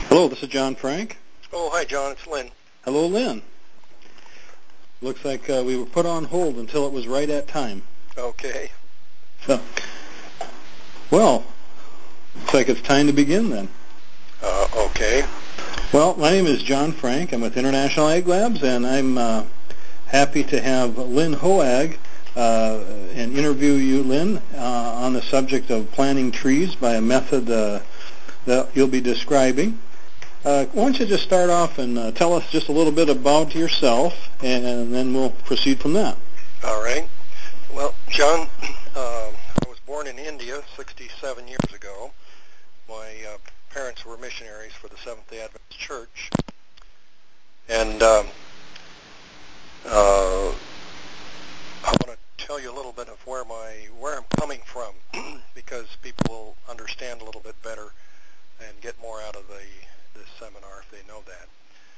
Hello, this is John Frank. Oh, hi, John. It's Lynn. Hello, Lynn. Looks like we were put on hold until it was right at time. Okay. So, well, looks like it's time to begin then. Okay. Well, my name is John Frank. I'm with International Ag Labs, and I'm happy to have Lynn Hoag and interview you, Lynn, on the subject of planting trees by a method that you'll be describing. Why don't you just start off and tell us just a little bit about yourself, and then we'll proceed from that. All right. Well, John, I was born in India 67 years ago. My parents were missionaries for the Seventh-day Adventist Church. And I want to tell you a little bit of where I'm coming from because people will understand a little bit better and get more out of this seminar if they know that.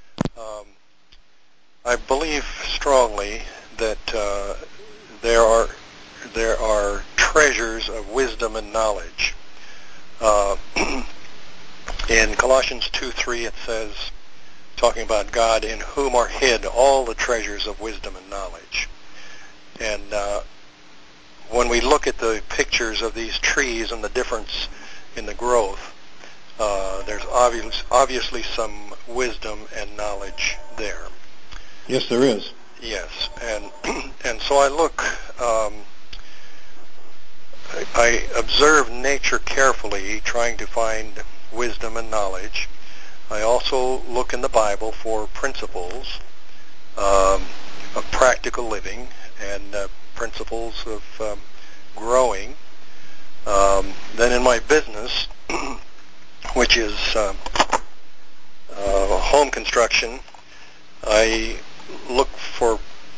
I believe strongly that there are treasures of wisdom and knowledge. In Colossians 2:3 it says, talking about God, in whom are hid all the treasures of wisdom and knowledge. And when we look at the pictures of these trees and the difference in the growth, there's obviously some wisdom and knowledge there. Yes, there is. Yes, and so I look, I observe nature carefully, trying to find wisdom and knowledge. I also look in the Bible for principles of practical living and principles of growing. Then in my business, which is home construction, I look for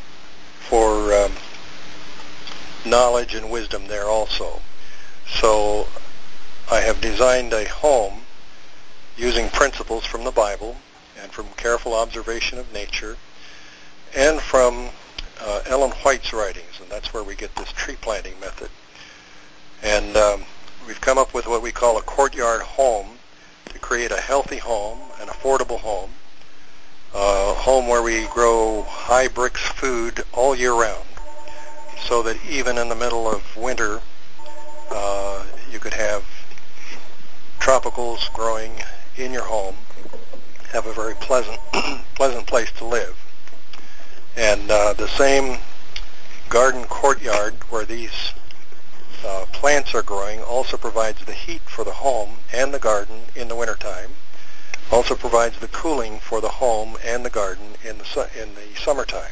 knowledge and wisdom there also. So I have designed a home using principles from the Bible and from careful observation of nature and from Ellen White's writings, and that's where we get this tree planting method. And we've come up with what we call a courtyard home to create a healthy home, an affordable home, a home where we grow high bricks food all year round, so that even in the middle of winter, you could have tropicals growing in your home, have a very pleasant place to live. And the same garden courtyard where these plants are growing also provides the heat for the home and the garden in the wintertime, also provides the cooling for the home and the garden in the summertime.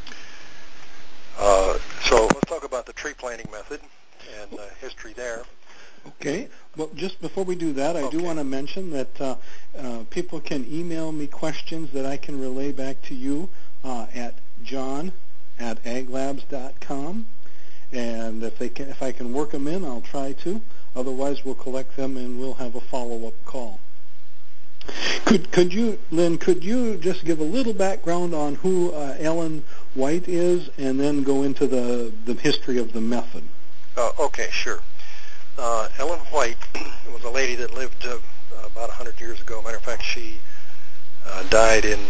So let's talk about the tree planting method and history there. Okay. Well, just before we do that, I do want to mention that people can email me questions that I can relay back to you at john@aglabs.com. And if I can work them in, I'll try to. Otherwise, we'll collect them and we'll have a follow-up call. Could you, Lynn, just give a little background on who Ellen White is, and then go into the history of the method? Okay, sure. Ellen White was a lady that lived about 100 years ago. Matter of fact, she died in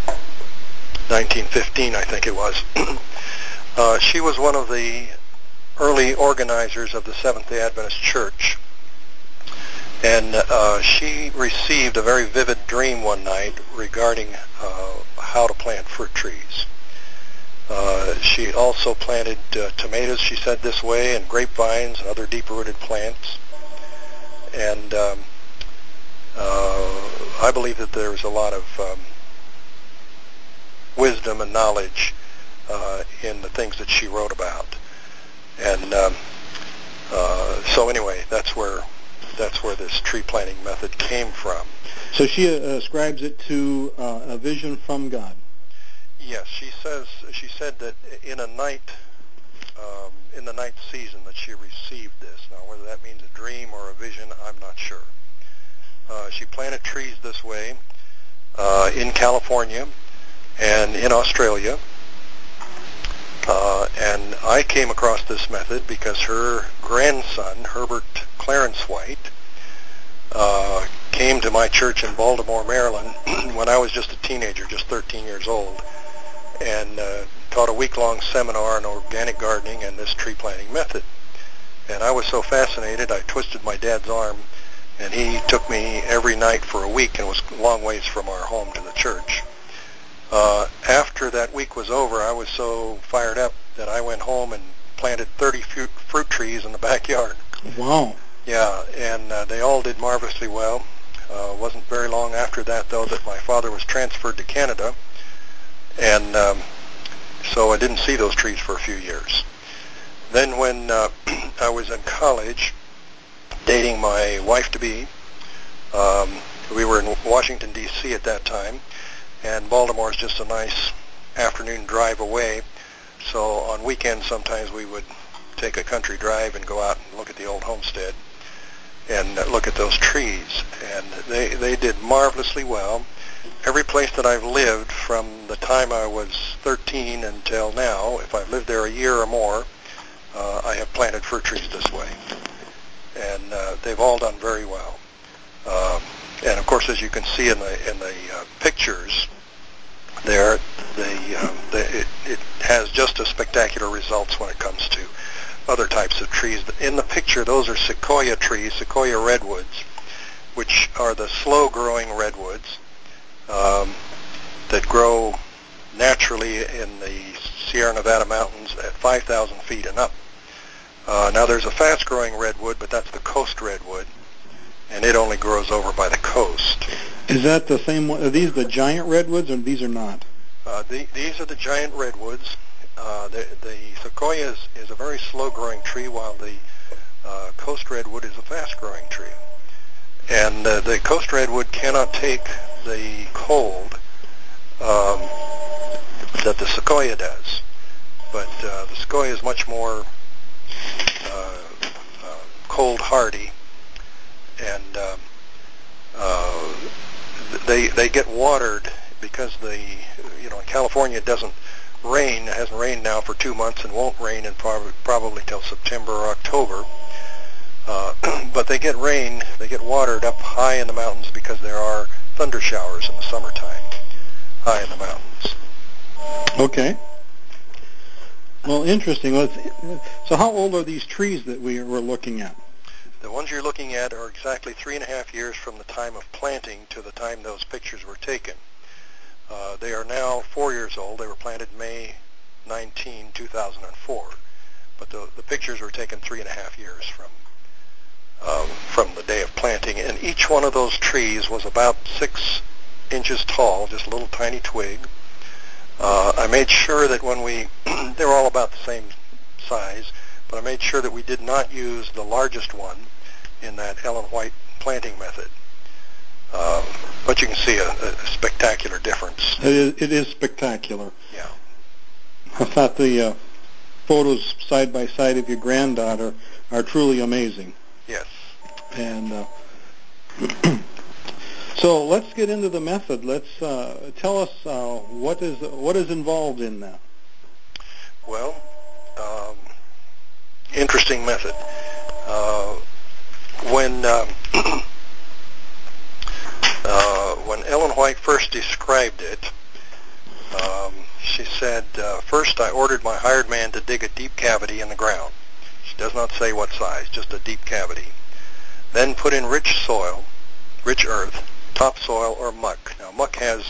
1915, I think it was. She was one of the early organizers of the Seventh-day Adventist Church, and she received a very vivid dream one night regarding how to plant fruit trees. She also planted tomatoes, she said, this way, and grapevines and other deep-rooted plants. And I believe that there's a lot of wisdom and knowledge in the things that she wrote about. And so anyway, that's where this tree planting method came from. So she ascribes it to a vision from God. Yes, she said that in the night season that she received this. Now, whether that means a dream or a vision, I'm not sure. She planted trees this way in California and in Australia. And I came across this method because her grandson, Herbert Clarence White, came to my church in Baltimore, Maryland, when I was just a teenager, just 13 years old, and taught a week-long seminar on organic gardening and this tree planting method. And I was so fascinated, I twisted my dad's arm, and he took me every night for a week, and it was a long ways from our home to the church. After that week was over, I was so fired up that I went home and planted 30 fruit trees in the backyard. Wow. Yeah, and they all did marvelously well. Wasn't very long after that, though, that my father was transferred to Canada, and so I didn't see those trees for a few years. Then when I was in college, dating my wife-to-be, we were in Washington, D.C. at that time, and Baltimore is just a nice afternoon drive away. So on weekends, sometimes we would take a country drive and go out and look at the old homestead and look at those trees. And they did marvelously well. Every place that I've lived from the time I was 13 until now, if I've lived there a year or more, I have planted fruit trees this way. And they've all done very well. And of course, as you can see in the pictures there, it has just as spectacular results when it comes to other types of trees. In the picture, those are sequoia trees, sequoia redwoods, which are the slow-growing redwoods that grow naturally in the Sierra Nevada mountains at 5,000 feet and up. Now there's a fast-growing redwood, but that's the coast redwood, and it only grows over by the coast. Is that the same one? Are these the giant redwoods, or these are not? These are the giant redwoods. The sequoia is a very slow-growing tree, while the coast redwood is a fast-growing tree. And the coast redwood cannot take the cold that the sequoia does. But the sequoia is much more cold hardy, and they get watered because in California it doesn't rain. It hasn't rained now for 2 months and won't rain in probably till September or October. But they get rain, they get watered up high in the mountains because there are thunder showers in the summertime high in the mountains. Okay. Well, interesting. So how old are these trees that we're looking at? The ones you're looking at are exactly 3.5 years from the time of planting to the time those pictures were taken. They are now 4 years old. They were planted May 19, 2004. But the pictures were taken 3.5 years from the day of planting. And each one of those trees was about 6 inches tall, just a little tiny twig. I made sure that when they were all about the same size, but I made sure that we did not use the largest one in that Ellen White planting method. But you can see a spectacular difference. It is spectacular. Yeah. I thought the photos side by side of your granddaughter are truly amazing. Yes. And so let's get into the method. Let's tell us what is involved in that. Well, interesting method. When Ellen White first described it, she said, first I ordered my hired man to dig a deep cavity in the ground. She does not say what size, just a deep cavity. Then put in rich soil, rich earth, topsoil or muck. Now muck has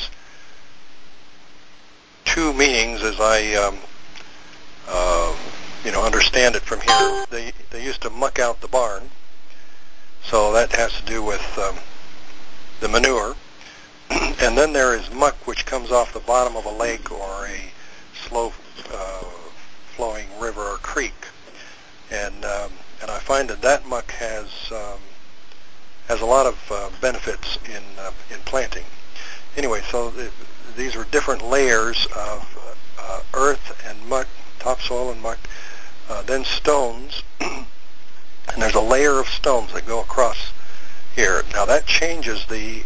two meanings as I understand it from here. They used to muck out the barn, so that has to do with the manure. And then there is muck which comes off the bottom of a lake or a slow flowing river or creek, and I find that muck has a lot of benefits in planting. Anyway, so these are different layers of earth and muck, topsoil and muck, then stones, and there's a layer of stones that go across here. Now that changes the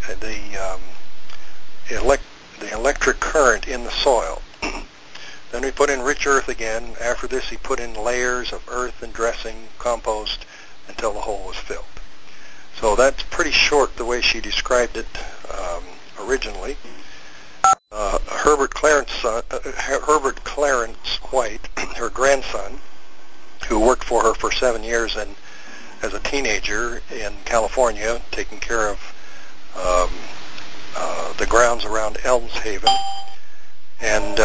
electric current in the soil. Then we put in rich earth again. After this, he put in layers of earth and dressing, compost, until the hole was filled. So that's pretty short the way she described it originally. Herbert Clarence White, her grandson, who worked for her for 7 years and as a teenager in California, taking care of the grounds around Elmshaven and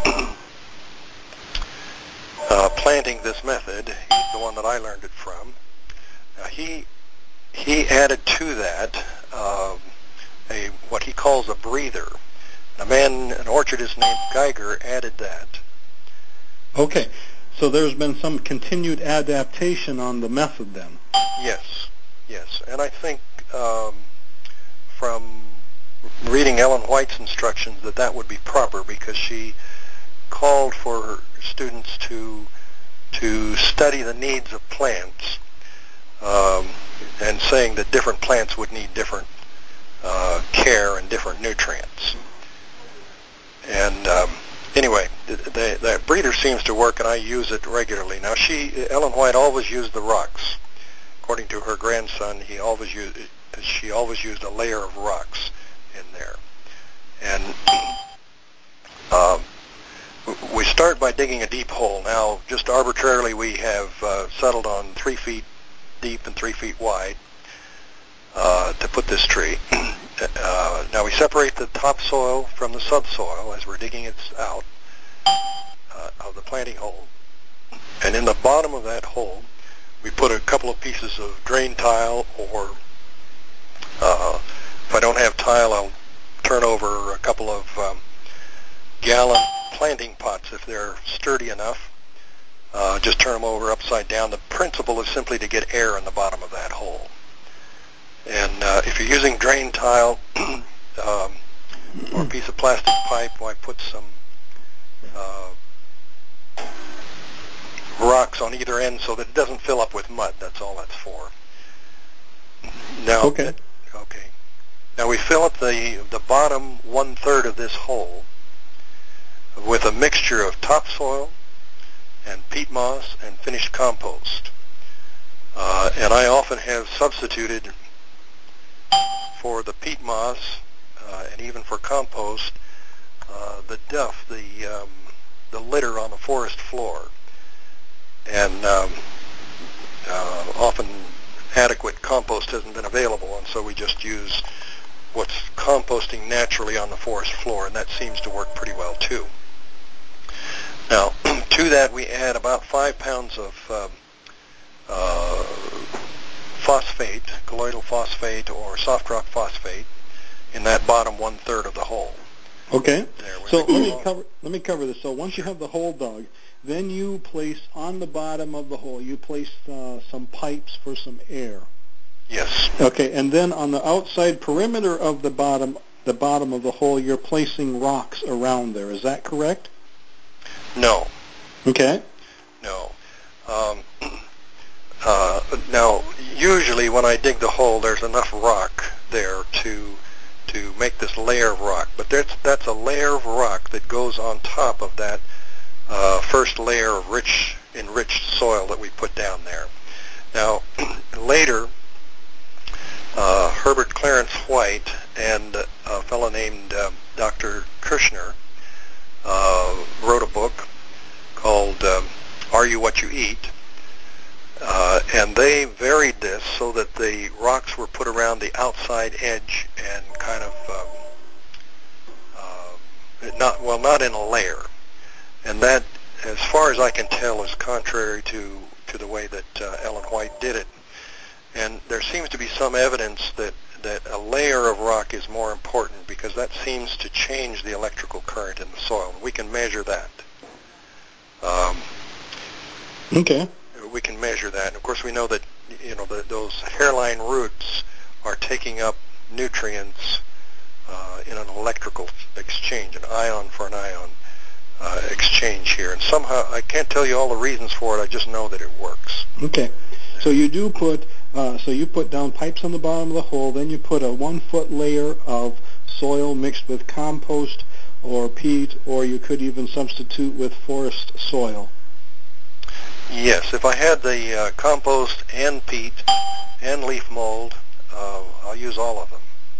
planting this method. He's the one that I learned it from. He added to that what he calls a breather. An orchardist named Geiger added that. Okay, so there's been some continued adaptation on the method then. Yes, and I think from reading Ellen White's instructions that would be proper, because she called for students to study the needs of plants, and saying that different plants would need different care and different nutrients. And anyway, that breeder seems to work, and I use it regularly. Now, Ellen White always used the rocks. According to her grandson, she always used a layer of rocks in there. And we start by digging a deep hole. Now, just arbitrarily, we have settled on 3 feet deep and 3 feet wide to put this tree. Now we separate the topsoil from the subsoil as we're digging it out of the planting hole. And in the bottom of that hole, we put a couple of pieces of drain tile, or if I don't have tile, I'll turn over a couple of gallon planting pots if they're sturdy enough. Just turn them over upside down. The principle is simply to get air in the bottom of that hole. And if you're using drain tile or a piece of plastic pipe, why put some rocks on either end so that it doesn't fill up with mud. That's all that's for. Now, okay. Now we fill up the bottom 1/3 of this hole with a mixture of topsoil and peat moss and finished compost. And I often have substituted for the peat moss and even for compost the duff, the litter on the forest floor. And often adequate compost hasn't been available, and so we just use what's composting naturally on the forest floor, and that seems to work pretty well too. Now, to that we add about 5 pounds of phosphate, colloidal phosphate or soft rock phosphate, in that bottom 1/3 of the hole. Okay. So let me cover this. So once you have the hole dug, then you place on the bottom of the hole, you place some pipes for some air. Yes. Okay, and then on the outside perimeter of the bottom of the hole, you're placing rocks around there. Is that correct? No. Okay. No. Now, usually when I dig the hole, there's enough rock there to make this layer of rock. But that's a layer of rock that goes on top of that first layer of enriched soil that we put down there. Now, later, Herbert Clarence White and a fellow named Dr. Kirshner wrote a book called Are You What You Eat? And they varied this so that the rocks were put around the outside edge and kind of not in a layer. And that, as far as I can tell, is contrary to the way that Ellen White did it. And there seems to be some evidence that a layer of rock is more important, because that seems to change the electrical current in the soil. We can measure that. Okay. We can measure that. And of course, we know that those hairline roots are taking up nutrients in an electrical exchange, an ion for an ion exchange here. And somehow, I can't tell you all the reasons for it. I just know that it works. Okay. So you do put you put down pipes on the bottom of the hole. Then you put a 1-foot layer of soil mixed with compost or peat, or you could even substitute with forest soil. Yes, if I had the compost and peat and leaf mold, I'll use all of them.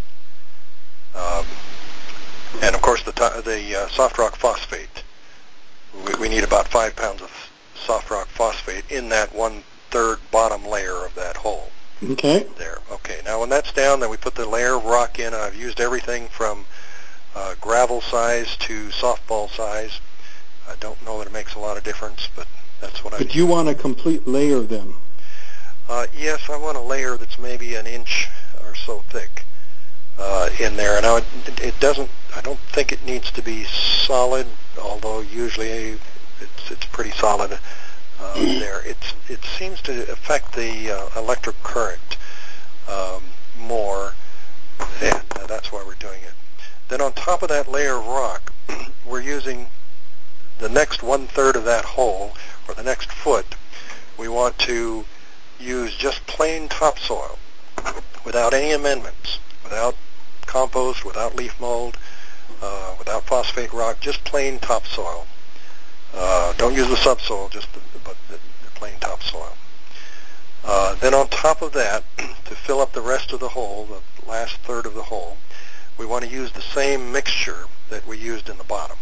And of course, the soft rock phosphate. We need about 5 pounds of soft rock phosphate in that 1/3 bottom layer of that hole. Okay. There. Okay. Now, when that's down, then we put the layer of rock in. I've used everything from gravel size to softball size. I don't know that it makes a lot of difference, but that's what I. But you want a complete layer then? Yes, I want a layer that's maybe an inch or so thick in there. Now, it doesn't. I don't think it needs to be solid, although usually it's pretty solid there. It seems to affect the electric current more, and that's why we're doing it. Then on top of that layer of rock, we're using the next 1/3 of that hole, or the next foot. We want to use just plain topsoil without any amendments, without compost, without leaf mold, without phosphate rock, just plain topsoil. Don't use the subsoil, just the plain topsoil. Then on top of that, to fill up the rest of the hole, the last third of the hole, we want to use the same mixture that we used in the bottom.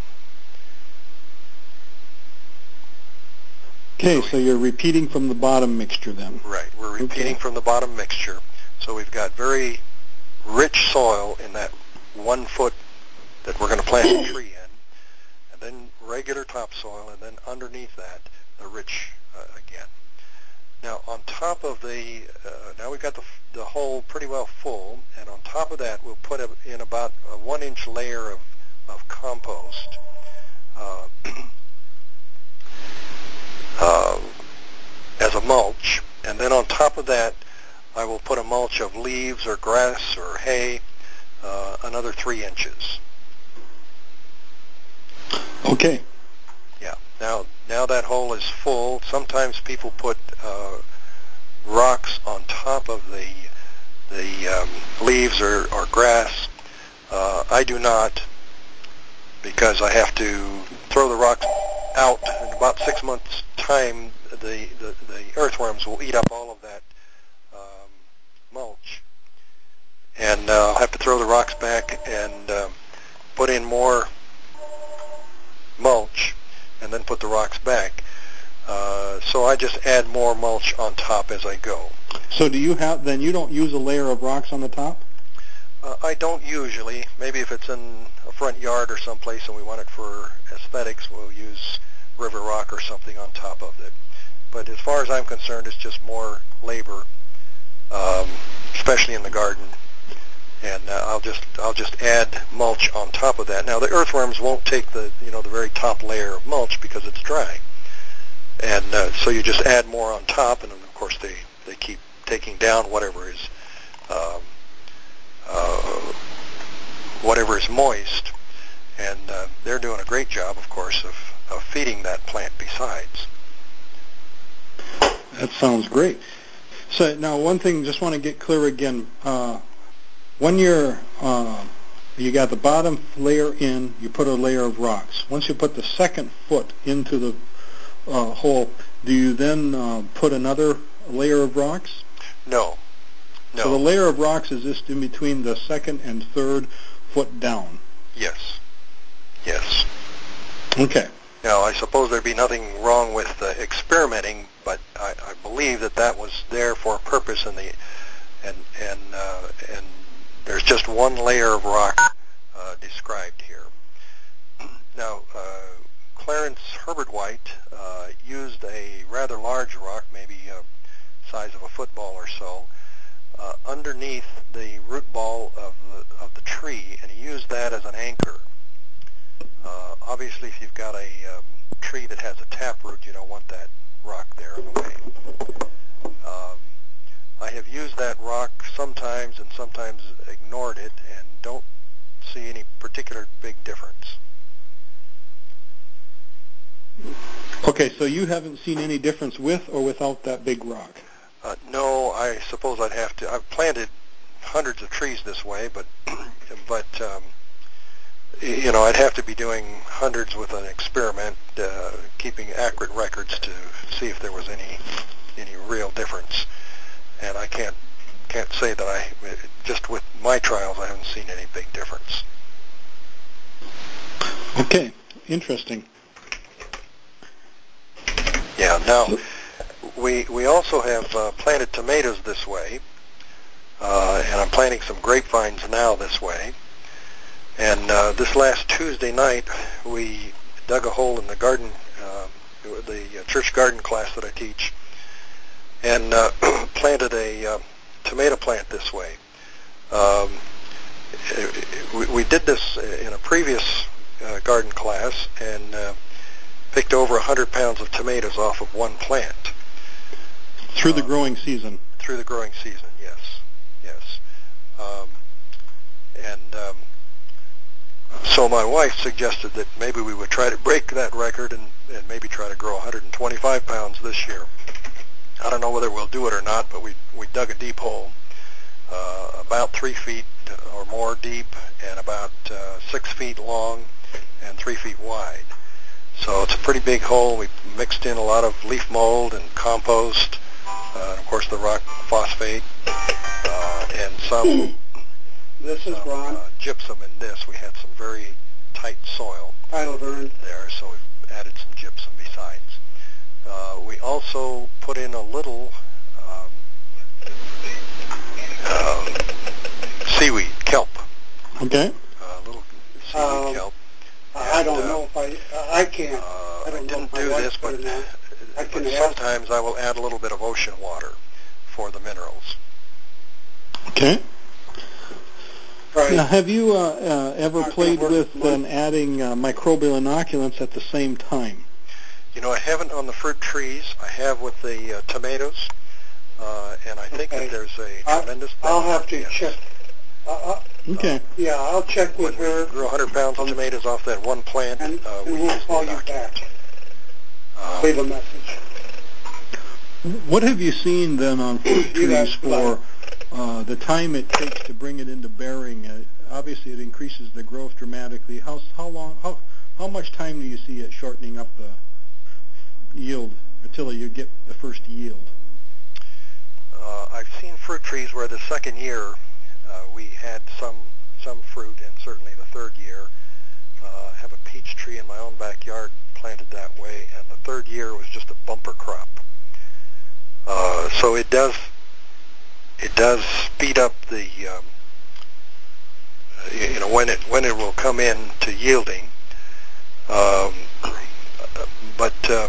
Okay, so you're repeating from the bottom mixture then. Right, we're repeating from the bottom mixture. So we've got very rich soil in that 1 foot that we're going to plant a tree in, and then regular topsoil, and then underneath that, the rich again. Now, on top of now we've got the hole pretty well full, and on top of that, we'll put in about a 1-inch layer of compost. As a mulch, and then on top of that I will put a mulch of leaves or grass or hay, another 3 inches. Okay. Yeah. Now that hole is full. Sometimes people put rocks on top of the leaves or grass. I do not, because I have to throw the rocks out in about 6 months' time. The earthworms will eat up all of that mulch, and I'll have to throw the rocks back and put in more mulch, and then put the rocks back. So I just add more mulch on top as I go. So you don't use a layer of rocks on the top? I don't usually. Maybe if it's in a front yard or someplace and we want it for aesthetics, we'll use river rock or something on top of it. But as far as I'm concerned, it's just more labor, especially in the garden. And I'll just add mulch on top of that. Now the earthworms won't take the very top layer of mulch because it's dry, and so you just add more on top, and then of course they keep taking down whatever is moist, and they're doing a great job, of course, of feeding that plant besides. That sounds great. So now one thing, just want to get clear again. When you got the bottom layer in, you put a layer of rocks. Once you put the second foot into the hole, do you then put another layer of rocks? No. So the layer of rocks is just in between the second and third foot down? Yes. Yes. Okay. Now, I suppose there'd be nothing wrong with experimenting, but I believe that was there for a purpose, and there's just one layer of rock described here. Now, Clarence Herbert White used a rather large rock, maybe size of a football or so, underneath the root ball of the tree, and he used that as an anchor. Obviously, if you've got a tree that has a taproot, you don't want that rock there in the way. I have used that rock sometimes and sometimes ignored it, and don't see any particular big difference. Okay, so you haven't seen any difference with or without that big rock? No, I suppose I'd have to. I've planted hundreds of trees this way, but I'd have to be doing hundreds with an experiment, keeping accurate records to see if there was any real difference. And I can't can't say that just with my trials, I haven't seen any big difference. Okay, interesting. Yeah, now, we also have planted tomatoes this way, and I'm planting some grapevines now this way. And this last Tuesday night, we dug a hole in the garden, the church garden class that I teach, and planted a tomato plant this way. We did this in a previous garden class and picked over 100 pounds of tomatoes off of one plant. Through the growing season? Through the growing season, yes. Yes. So my wife suggested that maybe we would try to break that record and maybe try to grow 125 pounds this year. I don't know whether we'll do it or not, but we dug a deep hole, about 3 feet or more deep and about 6 feet long and 3 feet wide. So it's a pretty big hole. We mixed in a lot of leaf mold and compost, and of course the rock phosphate, and some This is Ron. Gypsum in this. We had some very tight soil there, so we've added some gypsum besides. We also put in a little seaweed, kelp. Okay. A little seaweed kelp. I don't know if I can't. I didn't do this, but sometimes I will add a little bit of ocean water for the minerals. Okay. Right. Now, have you ever played with adding microbial inoculants at the same time? You know, I haven't on the fruit trees. I have with the tomatoes, and I think that there's a tremendous benefit. I'll have to check. Okay. Yeah, I'll check with her. When we grew 100 pounds of tomatoes off that one plant, and we we'll used call you back. Leave a message. What have you seen then on fruit trees for the time it takes to bring it into bearing? Obviously, it increases the growth dramatically. How much time do you see it shortening up the yield until you get the first yield? I've seen fruit trees where the second year we had some fruit, and certainly the third year. I have a peach tree in my own backyard planted that way, and the third year was just a bumper crop. So it does speed up the when it will come in to yielding. But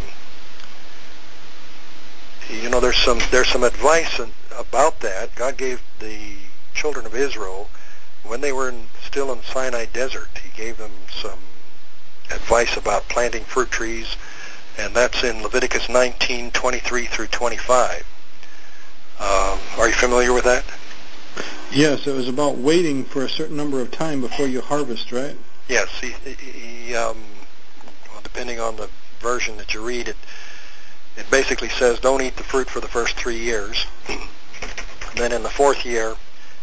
there's some advice about that. God gave the children of Israel, when they were still in Sinai Desert, He gave them some advice about planting fruit trees, and that's in Leviticus 19:23 through 25. Are you familiar with that? Yes, it was about waiting for a certain number of time before you harvest, right? Yes. Well, depending on the version that you read, it basically says don't eat the fruit for the first 3 years. Then in the fourth year,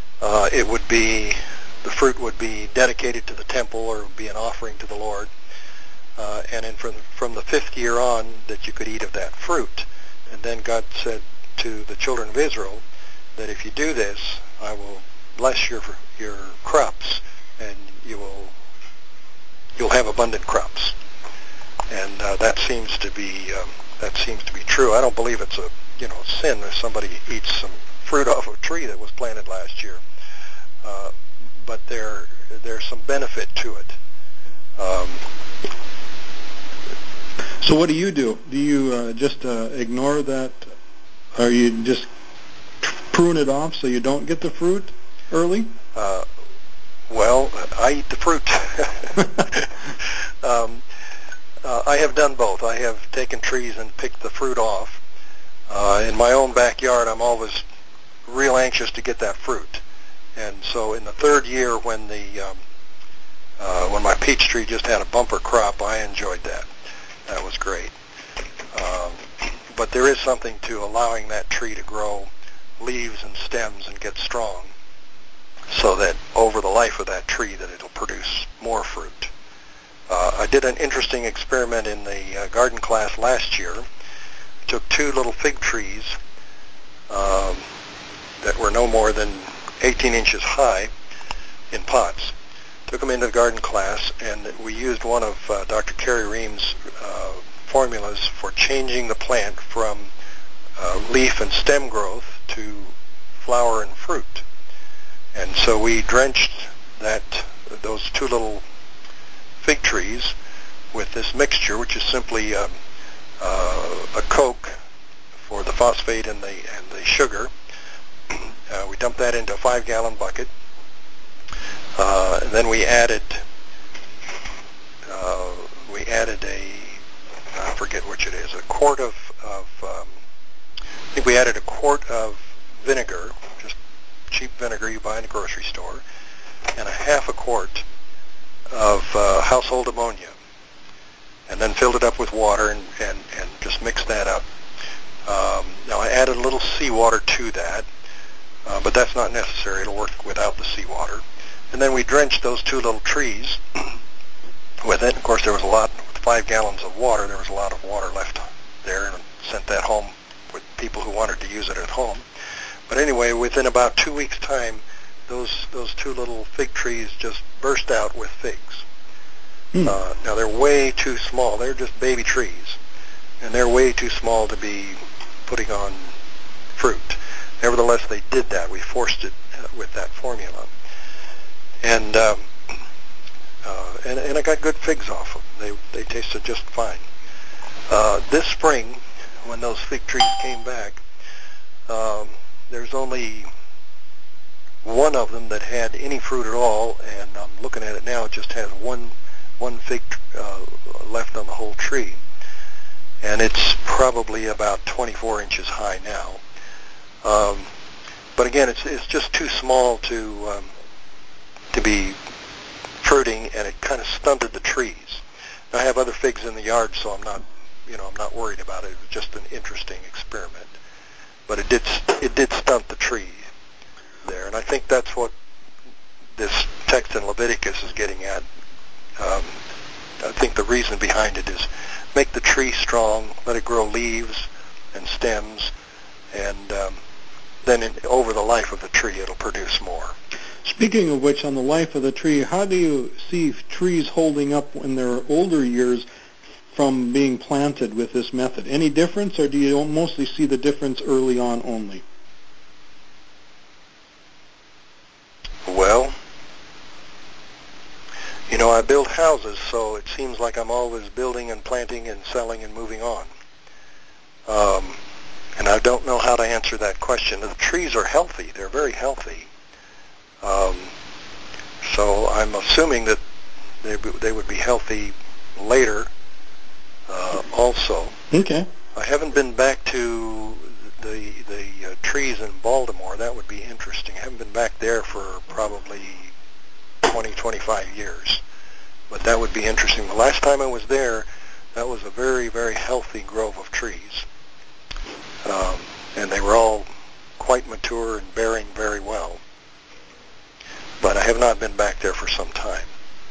the fruit would be dedicated to the temple, or would be an offering to the Lord. And then from the fifth year on, that you could eat of that fruit. And then God said to the children of Israel that if you do this, I will bless your crops, and you'll have abundant crops. And that seems to be true. I don't believe it's a sin if somebody eats some fruit off a tree that was planted last year. But there's some benefit to it. So what do you do? Do you just ignore that, or you just prune it off so you don't get the fruit early? Well, I eat the fruit. I have done both. I have taken trees and picked the fruit off. In my own backyard, I'm always real anxious to get that fruit. And so in the third year, when my peach tree just had a bumper crop, I enjoyed that. That was great. But there is something to allowing that tree to grow leaves and stems and get strong, so that over the life of that tree that it'll produce more fruit. I did an interesting experiment in the garden class last year. Took 2 little fig trees, that were no more than 18 inches high in pots. Took them into the garden class, and we used one of Dr. Kerry Reams' formulas for changing the plant from leaf and stem growth to flower and fruit. And so we drenched those two little fig trees with this mixture, which is simply a coke for the phosphate and the sugar. We dumped that into a 5-gallon bucket. And then we added I forget which it is, a quart of I think we added a quart of vinegar, just cheap vinegar you buy in the grocery store, and a half a quart of household ammonia, and then filled it up with water and just mixed that up. Now I added a little seawater to that, but that's not necessary. It'll work without the seawater. And then we drenched those two little trees with it. Of course, there was with 5 gallons of water, there was a lot of water left there, and sent that home with people who wanted to use it at home. But anyway, within about 2 weeks' time, those two little fig trees just burst out with figs. Now, they're way too small. They're just baby trees, and they're way too small to be putting on fruit. Nevertheless, they did that. We forced it with that formula. And I got good figs off of them. They tasted just fine. This spring, when those fig trees came back, there's only one of them that had any fruit at all, and I'm looking at it now. It just has one fig left on the whole tree, and it's probably about 24 inches high now. But again, it's just too small to be fruiting, and it kind of stunted the trees. Now, I have other figs in the yard, so I'm not worried about it. It was just an interesting experiment, but it did stunt the tree there, and I think that's what this text in Leviticus is getting at. I think the reason behind it is make the tree strong, let it grow leaves and stems, and then over the life of the tree, it'll produce more. Speaking of which, on the life of the tree, how do you see trees holding up in their older years from being planted with this method? Any difference, or do you mostly see the difference early on only? Well, I build houses, so it seems like I'm always building and planting and selling and moving on. And I don't know how to answer that question. The trees are healthy. They're very healthy. So I'm assuming that they would be healthy later also. Okay. I haven't been back to the trees in Baltimore. That would be interesting. I haven't been back there for probably 20, 25 years. But that would be interesting. The last time I was there, that was a very, very healthy grove of trees. And they were all quite mature and bearing very well. But I have not been back there for some time.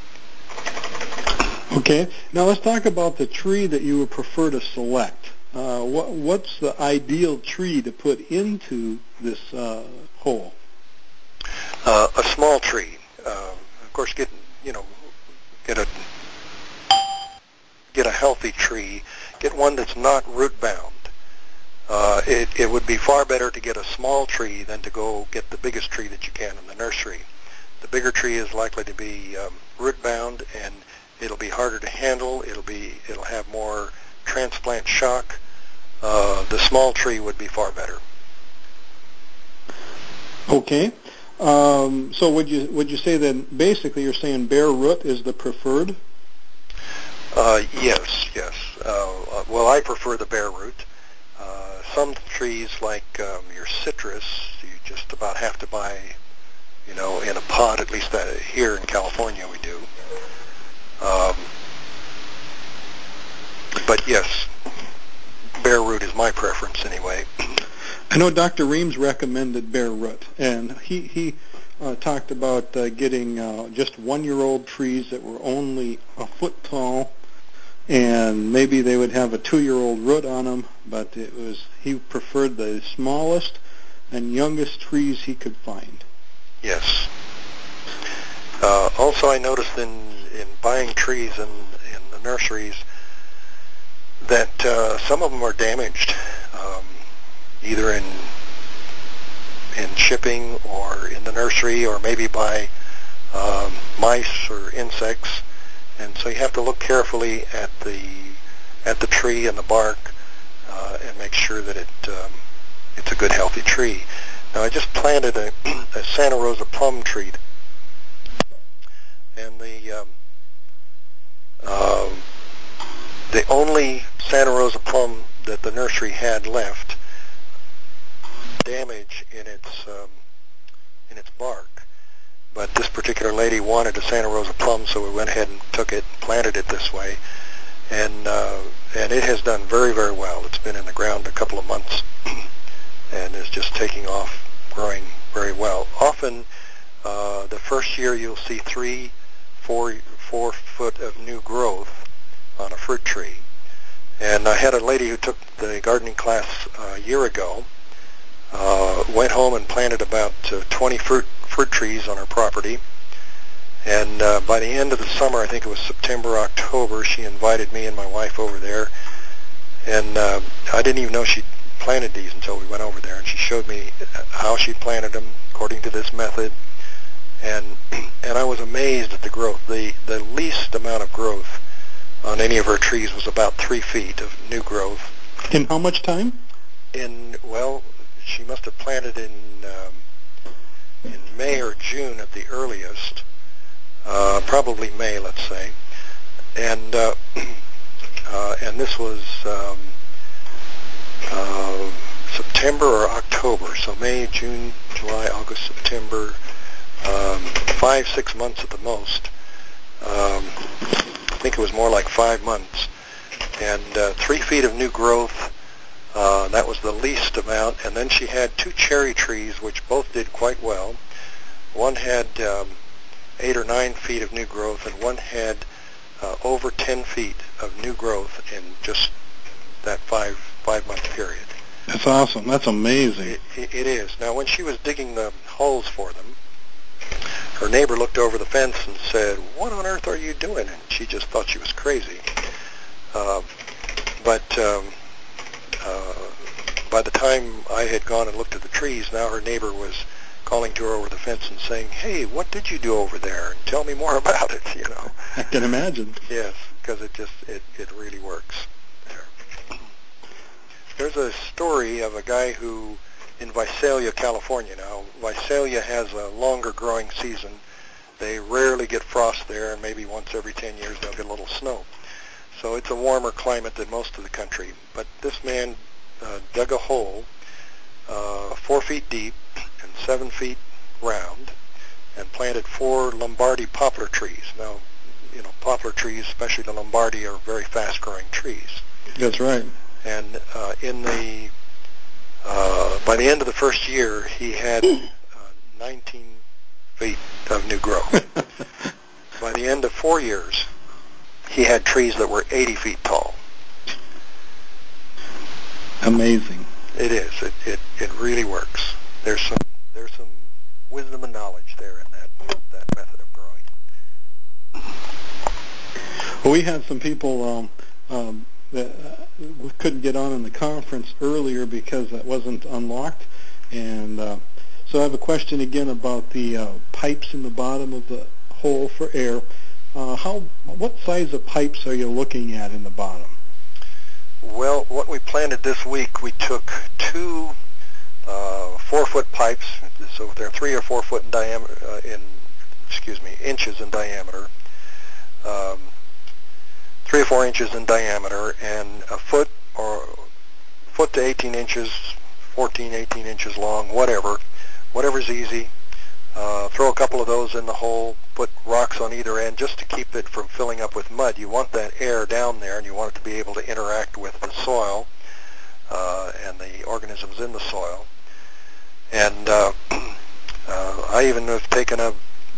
Okay. Now let's talk about the tree that you would prefer to select. What's the ideal tree to put into this hole? A small tree. Of course, get a healthy tree. Get one that's not root bound. It would be far better to get a small tree than to go get the biggest tree that you can in the nursery. The bigger tree is likely to be root bound, and it'll be harder to handle. It'll have more transplant shock. The small tree would be far better. Okay. So would you say that basically you're saying bare root is the preferred? Yes. Well, I prefer the bare root. Some trees, like your citrus, you just about have to buy, in a pot. At least here in California we do. But yes, bare root is my preference anyway. I know Dr. Reams recommended bare root, and he talked about getting just 1-year-old trees that were only a foot tall, and maybe they would have a 2-year-old root on them, but he preferred the smallest and youngest trees he could find. Yes. Also, I noticed in buying trees in the nurseries that some of them are damaged, either in shipping or in the nursery, or maybe by mice or insects. And so you have to look carefully at the tree and the bark and make sure that it's a good, healthy tree. Now, I just planted a Santa Rosa plum tree, and the only Santa Rosa plum that the nursery had left damage in its bark. But this particular lady wanted a Santa Rosa plum, so we went ahead and took it, planted it this way, and it has done very, very well. It's been in the ground a couple of months and is just taking off, growing very well. Often, the first year you'll see 4 foot of new growth on a fruit tree. And I had a lady who took the gardening class a year ago, went home and planted about 20 fruit trees on her property. And by the end of the summer, I think it was September, October, she invited me and my wife over there. And I didn't even know she'd planted these until we went over there. And she showed me how she planted them according to this method. And I was amazed at the growth. The least amount of growth on any of her trees was about 3 feet of new growth. In how much time? Well, she must have planted in May or June at the earliest, probably May, let's say. And this was September or October, so May, June, July, August, September, 5-6 months at the most. I think it was more like 5 months. And 3 feet of new growth, that was the least amount. And then she had 2 cherry trees, which both did quite well. One had 8 or 9 feet of new growth, and one had over 10 feet of new growth in just that 5-month period. That's awesome. That's amazing. It is. Now, when she was digging the holes for them, her neighbor looked over the fence and said, "What on earth are you doing?" And she just thought she was crazy. But by the time I had gone and looked at the trees, now her neighbor was calling to her over the fence and saying, "Hey, what did you do over there? And tell me more about it," you know. I can imagine. Yes, because it really works there. There's a story of a guy who, in Visalia, California. Now, Visalia has a longer growing season. They rarely get frost there, and maybe once every 10 years they'll get a little snow. So it's a warmer climate than most of the country. But this man dug a hole 4 feet deep and 7 feet round and planted 4 Lombardy poplar trees. Now, you know, poplar trees, especially the Lombardy, are very fast-growing trees. That's right. And by the end of the first year, he had 19 feet of new growth. By the end of 4 years, he had trees that were 80 feet tall. Amazing. It is. It really works. There's some wisdom and knowledge there in that method of growing. Well, we had some people that we couldn't get on in the conference earlier because that wasn't unlocked, and so I have a question again about the pipes in the bottom of the hole for air. What size of pipes are you looking at in the bottom? Well, what we planted this week, we took 2 4-foot pipes, so they're 3 or 4 foot in diameter, inches in diameter, 3 or 4 inches in diameter, and a foot to 18 inches, 14, 18 inches long, whatever's easy. Throw a couple of those in the hole, put rocks on either end just to keep it from filling up with mud. You want that air down there, and you want it to be able to interact with the soil and the organisms in the soil. And I even have taken a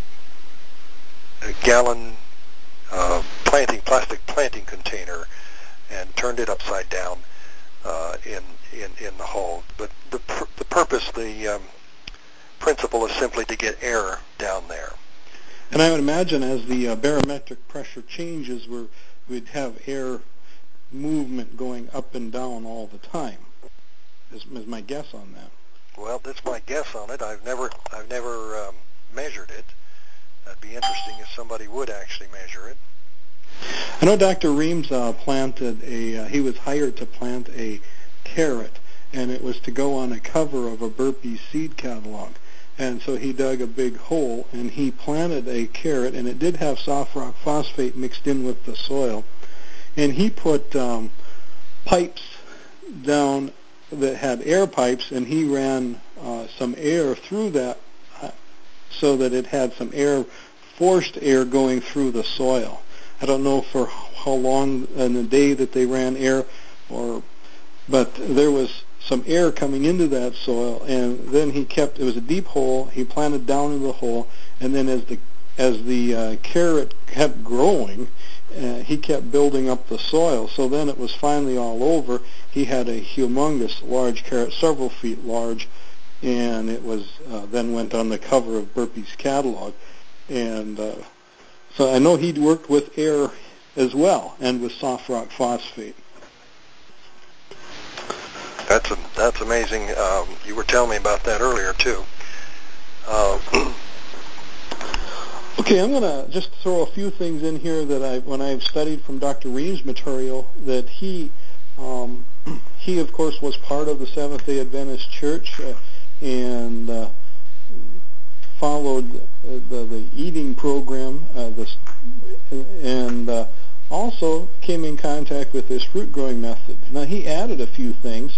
gallon plastic planting container and turned it upside down, in the hull. But the purpose, the principle is simply to get air down there. And I would imagine as the barometric pressure changes, we'd have air movement going up and down all the time. Is my guess on that. Well, that's my guess on it. I've never measured it. That'd be interesting if somebody would actually measure it. I know Dr. Reams he was hired to plant a carrot, and it was to go on a cover of a Burpee seed catalog. And so he dug a big hole, and he planted a carrot, and it did have soft rock phosphate mixed in with the soil. And he put pipes down that had air pipes, and he ran some air through that so that it had some air, forced air going through the soil. I don't know for how long in the day that they ran air, but there was some air coming into that soil, and then it was a deep hole, he planted down in the hole, and then as the carrot kept growing, he kept building up the soil. So then it was finally all over. He had a humongous large carrot, several feet large, and it was then went on the cover of Burpee's catalog. And so I know he'd worked with air as well, and with soft rock phosphate. That's amazing. You were telling me about that earlier too. Okay, I'm going to just throw a few things in here that when I've studied from Dr. Reams' material, that he of course was part of the Seventh-day Adventist Church and followed the eating program, and also came in contact with this fruit growing method. Now he added a few things,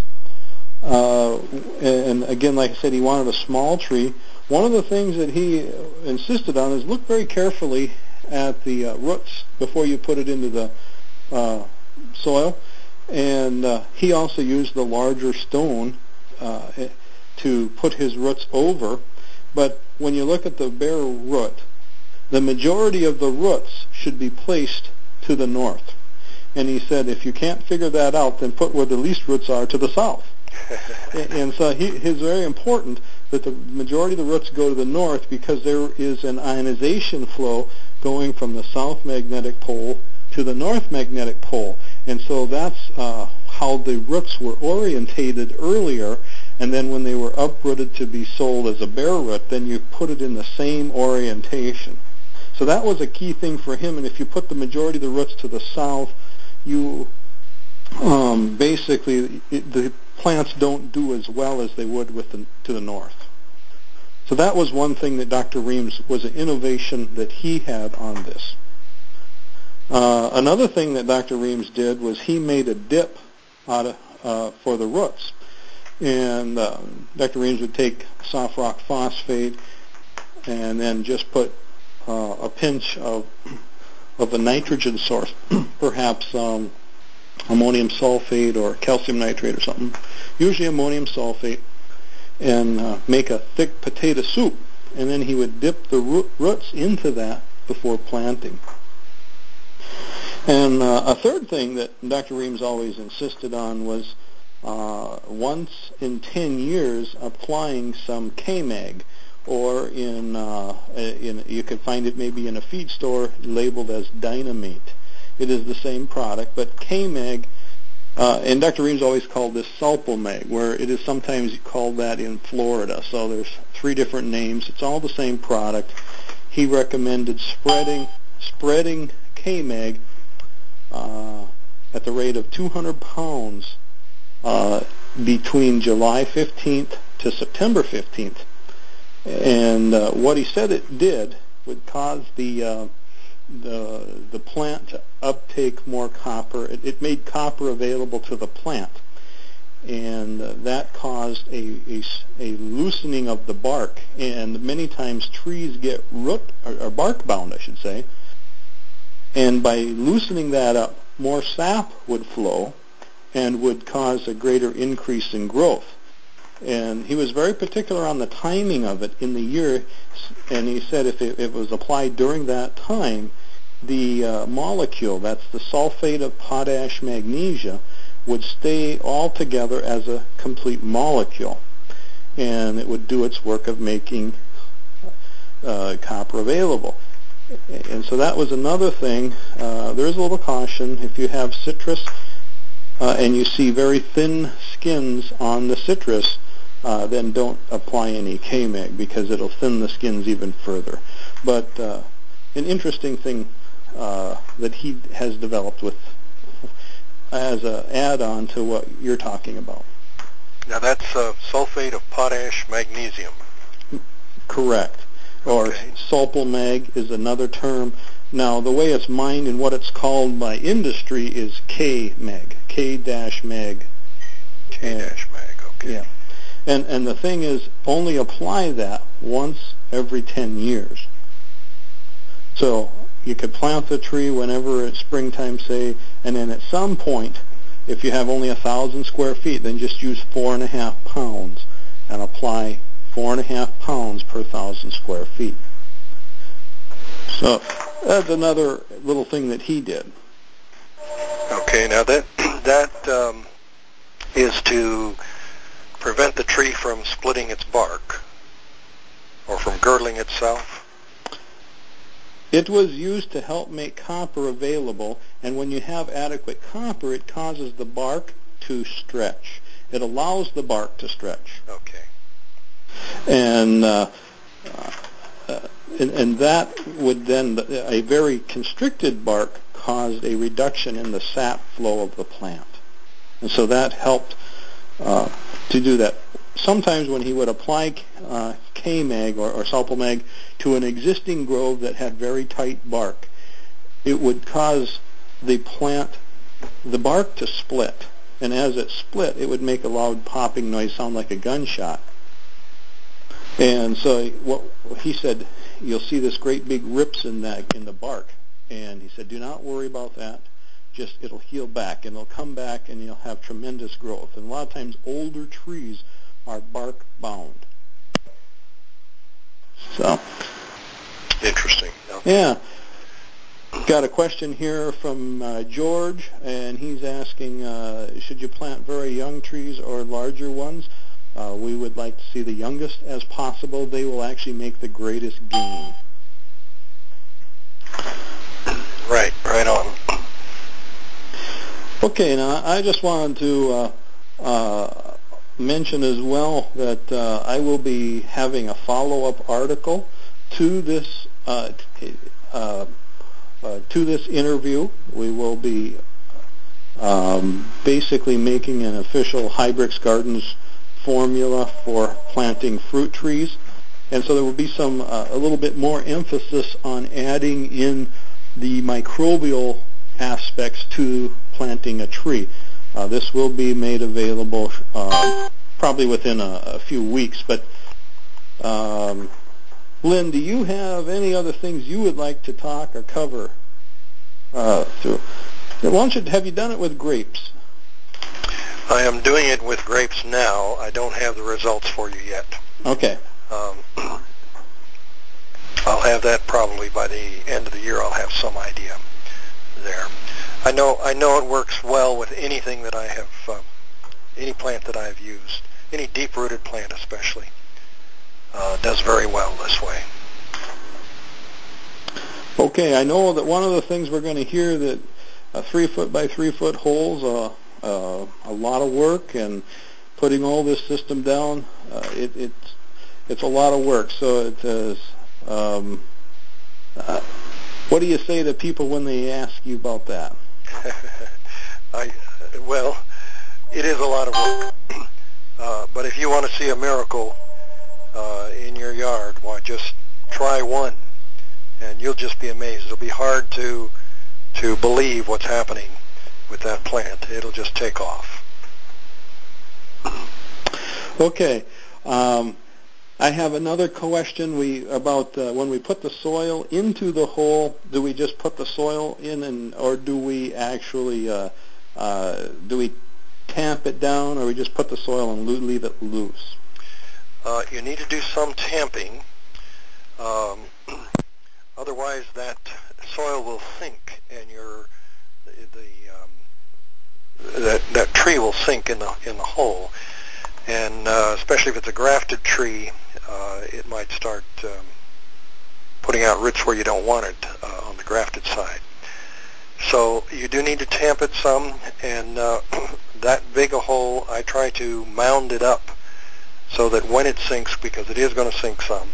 and again, like I said, he wanted a small tree. One of the things that he insisted on is look very carefully at the roots before you put it into the soil. And he also used the larger stone to put his roots over. But when you look at the bare root, the majority of the roots should be placed to the north. And he said, if you can't figure that out, then put where the least roots are to the south. And so it's very important that the majority of the roots go to the north, because there is an ionization flow going from the south magnetic pole to the north magnetic pole. And so that's how the roots were orientated earlier, and then when they were uprooted to be sold as a bare root, then you put it in the same orientation. So that was a key thing for him, and if you put the majority of the roots to the south, you basically, the plants don't do as well as they would to the north. So that was one thing that Dr. Reams was an innovation that he had on this. Another thing that Dr. Reams did was he made a dip for the roots. And Dr. Reams would take soft rock phosphate and then just put a pinch of a nitrogen source, perhaps ammonium sulfate or calcium nitrate or something, usually ammonium sulfate, and make a thick potato soup. And then he would dip the roots into that before planting. And a third thing that Dr. Reams always insisted on was once in 10 years applying some K-Mag, or you could find it maybe in a feed store labeled as Dynamate. It is the same product, but K-Mag, and Dr. Reams always called this Sulpomag, where it is sometimes called that in Florida. So there's 3 different names. It's all the same product. He recommended spreading K-Mag at the rate of 200 pounds between July 15th to September 15th. And what he said it did would cause the plant to uptake more copper. It made copper available to the plant, and that caused a loosening of the bark. And many times trees get root or bark bound, I should say. And by loosening that up, more sap would flow and would cause a greater increase in growth. And he was very particular on the timing of it in the year, and he said if it was applied during that time, the molecule, that's the sulfate of potash magnesia, would stay all together as a complete molecule, and it would do its work of making copper available. And so that was another thing. There's a little caution. If you have citrus and you see very thin skins on the citrus, then don't apply any K-Mag because it'll thin the skins even further. But an interesting thing that he has developed with as an add-on to what you're talking about. Now that's sulfate of potash magnesium. Correct. Or okay. Sulpomag is another term. Now, the way it's mined and what it's called by industry is K-Mag, K-Mag. K-Mag, okay. Yeah. And the thing is, only apply that once every 10 years. So you could plant the tree whenever it's springtime, say, and then at some point, if you have only 1,000 square feet, then just use 4.5 pounds and apply 4.5 pounds per 1,000 square feet. So that's another little thing that he did. Okay, now that is to prevent the tree from splitting its bark or from girdling itself. It was used to help make copper available, and when you have adequate copper, it causes the bark to stretch. It allows the bark to stretch. Okay. And that would then, a very constricted bark caused a reduction in the sap flow of the plant. And so that helped to do that. Sometimes when he would apply K-Mag or Sulpomag to an existing grove that had very tight bark, it would cause the bark to split. And as it split, it would make a loud popping noise, sound like a gunshot. And so what he said, you'll see this great big rips in the bark. And he said, do not worry about that. Just it'll heal back, and it'll come back, and you'll have tremendous growth. And a lot of times older trees are bark bound. So interesting. Okay. Yeah. Got a question here from George, and he's asking, should you plant very young trees or larger ones? We would like to see the youngest as possible. They will actually make the greatest gain. Right on. Okay, now I just wanted to mention as well that I will be having a follow-up article to this interview. We will be basically making an official Hybrix Gardens formula for planting fruit trees, and so there will be a little bit more emphasis on adding in the microbial aspects to planting a tree. This will be made available probably within a few weeks, but Lynn, do you have any other things you would like to talk or cover through? Have you done it with grapes? I am doing it with grapes now. I don't have the results for you yet. Okay. I'll have that probably by the end of the year. I'll have some idea there. I know it works well with anything that I have, any plant that I've used, any deep-rooted plant especially, does very well this way. Okay, I know that one of the things we're going to hear that 3-foot by 3-foot holes, a lot of work, and putting all this system down, it's a lot of work. So it is. What do you say to people when they ask you about that? Well, it is a lot of work. But if you want to see a miracle in your yard, why just try one, and you'll just be amazed. It'll be hard to believe what's happening with that plant. It'll just take off. Okay. I have another question about when we put the soil into the hole. Do we just put the soil in, or do we actually do we tamp it down, or we just put the soil and leave it loose? You need to do some tamping. Otherwise, that soil will sink, and that tree will sink in the hole, and especially if it's a grafted tree, it might start putting out roots where you don't want it on the grafted side. So you do need to tamp it some, and that big a hole, I try to mound it up so that when it sinks, because it is going to sink some,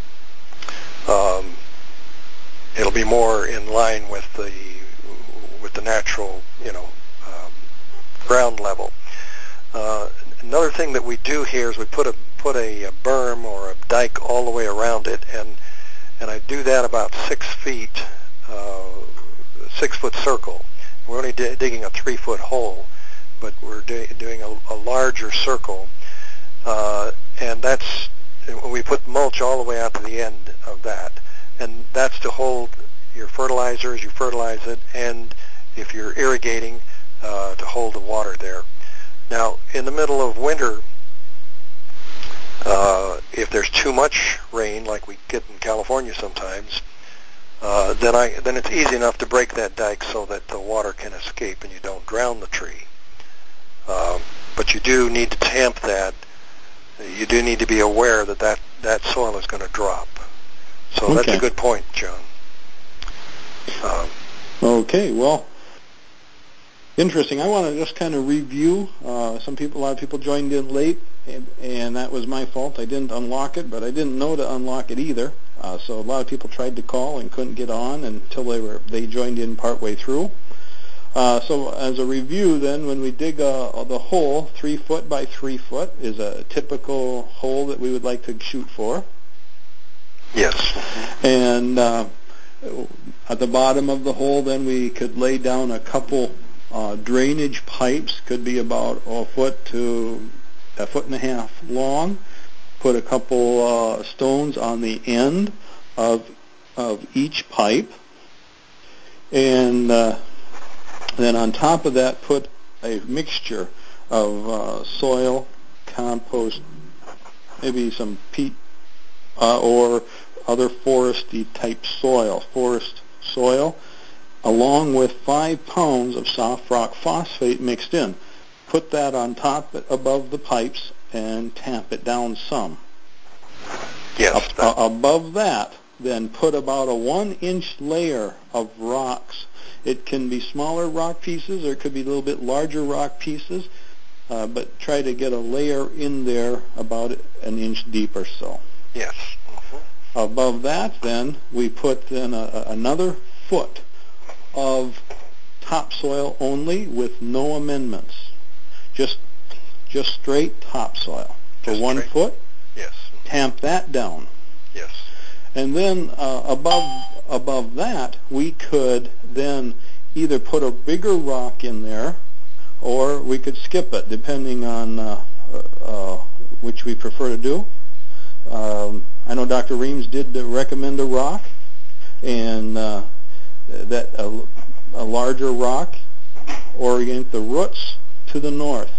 it'll be more in line with the natural, ground level. Another thing that we do here is we put a berm or a dike all the way around it, and I do that about 6 feet, 6-foot circle. We're only digging a 3-foot hole, but we're doing a larger circle, and we put mulch all the way out to the end of that, and that's to hold your fertilizer as you fertilize it, and if you're irrigating, to hold the water there. Now, in the middle of winter, if there's too much rain, like we get in California sometimes, then it's easy enough to break that dike so that the water can escape and you don't drown the tree. But you do need to tamp that. You do need to be aware that soil is going to drop. So Okay. That's a good point, John. Okay, well, interesting. I want to just kind of review. A lot of people joined in late, and that was my fault. I didn't unlock it, but I didn't know to unlock it either. So a lot of people tried to call and couldn't get on until they joined in partway through. So as a review, then, when we dig the hole, 3 foot by 3 foot is a typical hole that we would like to shoot for. Yes. And at the bottom of the hole, then we could lay down a couple drainage pipes, could be about a foot to a foot and a half long. Put a couple stones on the end of each pipe, and then on top of that, put a mixture of soil, compost, maybe some peat or other foresty type forest soil, along with 5 pounds of soft rock phosphate mixed in. Put that on top above the pipes and tamp it down some. Yes. Above that, then put about a 1-inch layer of rocks. It can be smaller rock pieces or it could be a little bit larger rock pieces, but try to get a layer in there about 1 inch deep or so. Yes. Mm-hmm. Above that, then, we put then another foot of topsoil only with no amendments. Just straight topsoil. For 1 foot, yes. tamp that down. Yes. And then above that, we could then either put a bigger rock in there, or we could skip it, depending on which we prefer to do. I know Dr. Reams did recommend a rock, and that a larger rock orient the roots to the north.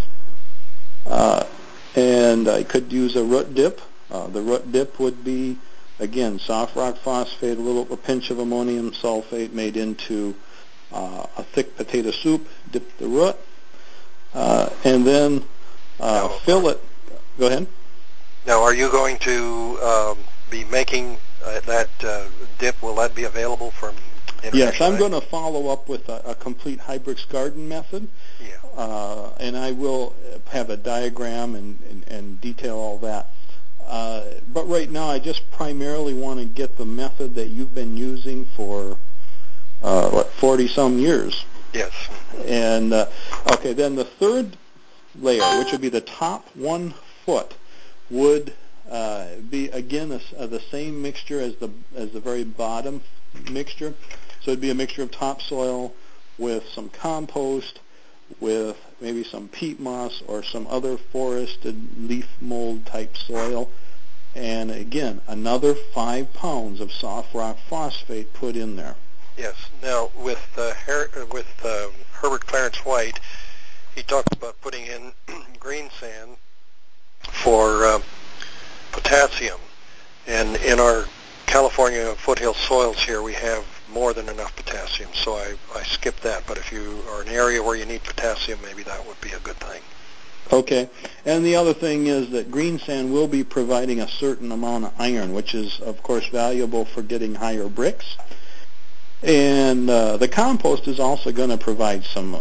And I could use a root dip. The root dip would be, again, soft rock phosphate, a pinch of ammonium sulfate made into a thick potato soup. Dip the root, and then fill it. Go ahead. Now, are you going to be making that dip? Will that be available from International Yes, I'm Ag? going to follow up with a complete Hybrix garden method. Yeah. And I will have a diagram and detail all that. But right now, I just primarily want to get the method that you've been using for 40-some years. Yes. And okay, then the third layer, which would be the top 1 foot, would be again the same mixture as the very bottom mixture. So it'd be a mixture of topsoil with some compost, with maybe some peat moss or some other forested leaf mold type soil, and again another 5 pounds of soft rock phosphate put in there. Yes. Now, with Herbert Clarence White, he talks about putting in green sand for potassium, and in our California foothill soils here, we have more than enough potassium, so I skip that. But if you are in an area where you need potassium, maybe that would be a good thing. Okay. And the other thing is that green sand will be providing a certain amount of iron, which is, of course, valuable for getting higher bricks. And the compost is also going to provide some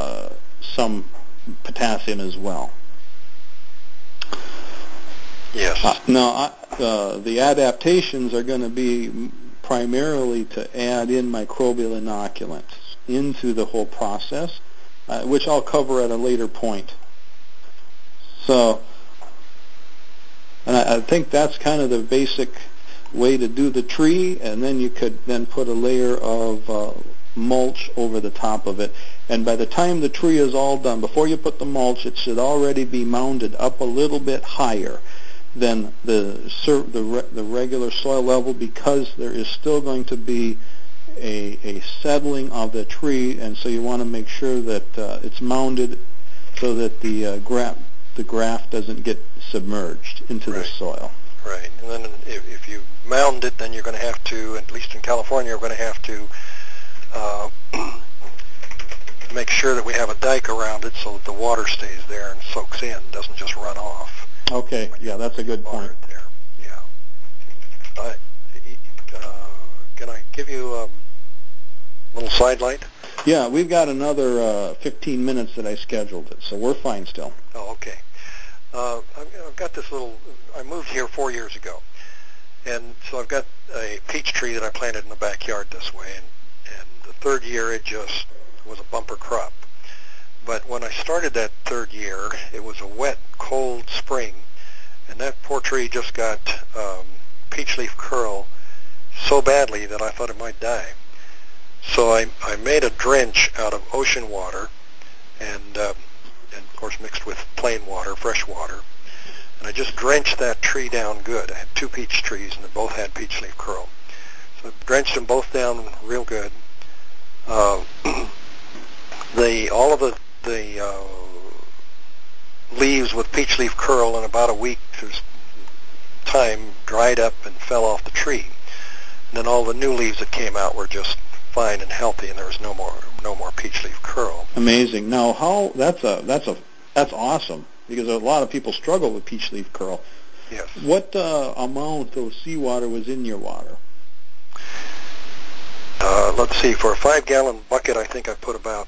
potassium as well. Yes. Now, the adaptations are going to be primarily to add in microbial inoculants into the whole process, which I'll cover at a later point. So, and I think that's kind of the basic way to do the tree, and then you could then put a layer of mulch over the top of it. And by the time the tree is all done, before you put the mulch, it should already be mounded up a little bit higher than the regular soil level, because there is still going to be a settling of the tree, and so you want to make sure that it's mounded so that the graft doesn't get submerged into the soil. Right, and then if you mound it, then you're going to have to, at least in California, you're going to have to make sure that we have a dike around it so that the water stays there and soaks in, doesn't just run off. Okay, yeah, that's a good point. There. Yeah. Can I give you a little sidelight? Yeah, we've got another 15 minutes that I scheduled it, so we're fine still. Oh, okay. I've got this little, I moved here 4 years ago, and so I've got a peach tree that I planted in the backyard this way, and the third year it just was a bumper crop. But when I started that third year, it was a wet, cold spring, and that poor tree just got peach leaf curl so badly that I thought it might die. So I made a drench out of ocean water, and of course mixed with plain water, fresh water, and I just drenched that tree down good. I had 2 peach trees, and they both had peach leaf curl. So I drenched them both down real good. All of the leaves with peach leaf curl in about a week's time dried up and fell off the tree. And then all the new leaves that came out were just fine and healthy, and there was no more peach leaf curl. Amazing. Now, that's awesome, because a lot of people struggle with peach leaf curl. Yes. What amount of seawater was in your water? Let's see. For a 5-gallon bucket, I think I put about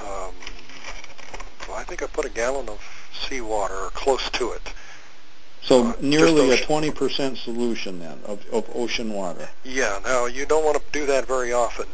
a gallon of seawater, or close to it. So nearly a 20% solution then of ocean water. Yeah. Now you don't want to do that very often,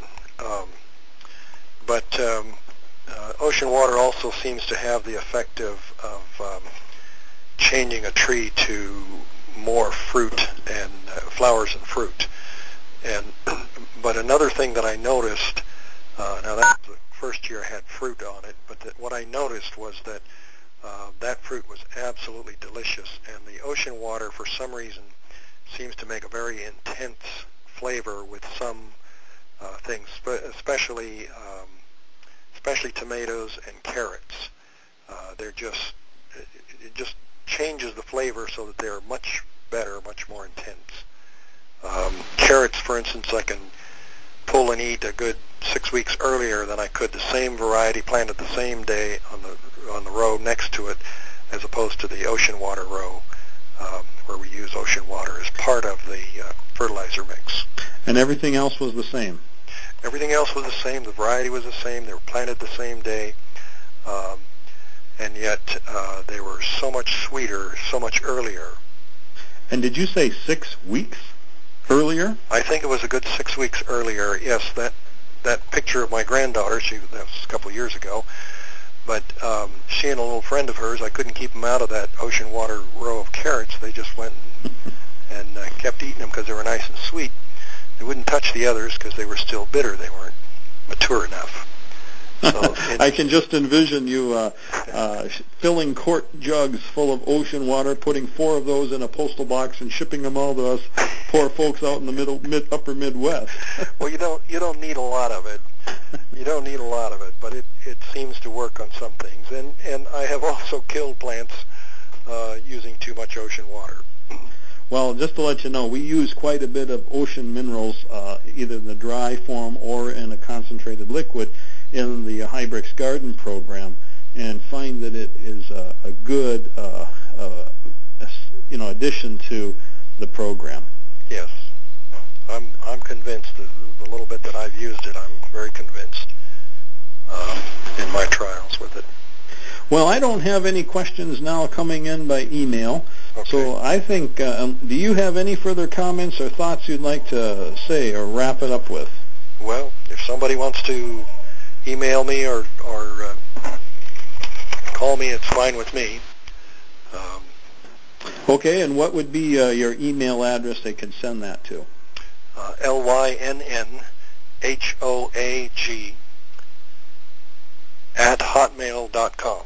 but ocean water also seems to have the effect of changing a tree to more fruit and flowers and fruit. But another thing that I noticed, now that's the first year had fruit on it, but what I noticed was that that fruit was absolutely delicious, and the ocean water, for some reason, seems to make a very intense flavor with some things, especially tomatoes and carrots. It just changes the flavor so that they're much better, much more intense. Carrots, for instance, I can pull and eat a good 6 weeks earlier than I could the same variety planted the same day on the row next to it, as opposed to the ocean water row, where we use ocean water as part of the fertilizer mix. And everything else was the same? Everything else was the same. The variety was the same. They were planted the same day. And yet they were so much sweeter, so much earlier. And did you say 6 weeks earlier? I think it was a good 6 weeks earlier. Yes, that picture of my granddaughter, that was a couple of years ago, but she and a little friend of hers, I couldn't keep them out of that ocean water row of carrots. They just went and kept eating them because they were nice and sweet. They wouldn't touch the others because they were still bitter. They weren't mature enough. So I can just envision you filling quart jugs full of ocean water, putting 4 of those in a postal box, and shipping them all to us poor folks out in the upper Midwest. Well, you don't need a lot of it. You don't need a lot of it, but it seems to work on some things. And I have also killed plants using too much ocean water. Well, just to let you know, we use quite a bit of ocean minerals, either in the dry form or in a concentrated liquid, in the Hybrix Garden program, and find that it is a good, addition to the program. Yes, I'm convinced. The little bit that I've used it, I'm very convinced in my trials with it. Well, I don't have any questions now coming in by email. Okay. So I think, do you have any further comments or thoughts you'd like to say or wrap it up with? Well, if somebody wants to email me or call me, it's fine with me. Okay, and what would be your email address they can send that to? LYNNHOAG @hotmail.com.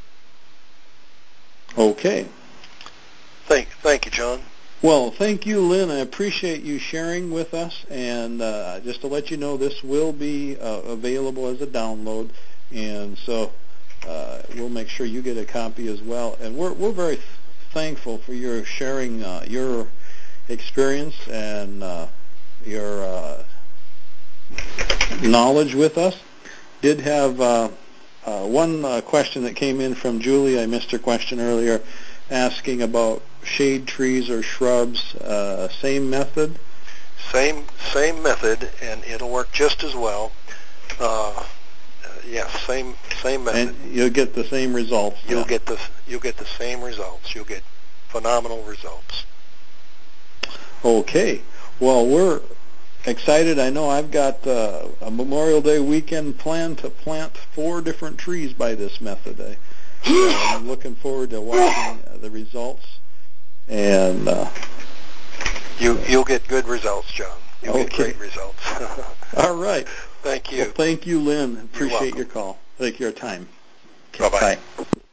Okay. Thank you, John. Well, thank you, Lynn. I appreciate you sharing with us. And just to let you know, this will be available as a download. And so we'll make sure you get a copy as well. And we're very thankful for your sharing your experience and your knowledge with us. Did have one question that came in from Julie. I missed her question earlier, asking about shade trees or shrubs. Same method? Same method, and it'll work just as well. Yes, same method. And you'll get the same results. You'll get the same results. You'll get phenomenal results. Okay. Well, we're excited. I know I've got a Memorial Day weekend planned to plant 4 different trees by this method. I'm looking forward to watching the results. And you'll get good results, John. You'll get great results. All right. Thank you. Well, thank you, Lynn. Appreciate your call. Thank you, your time. Okay, bye-bye. Bye.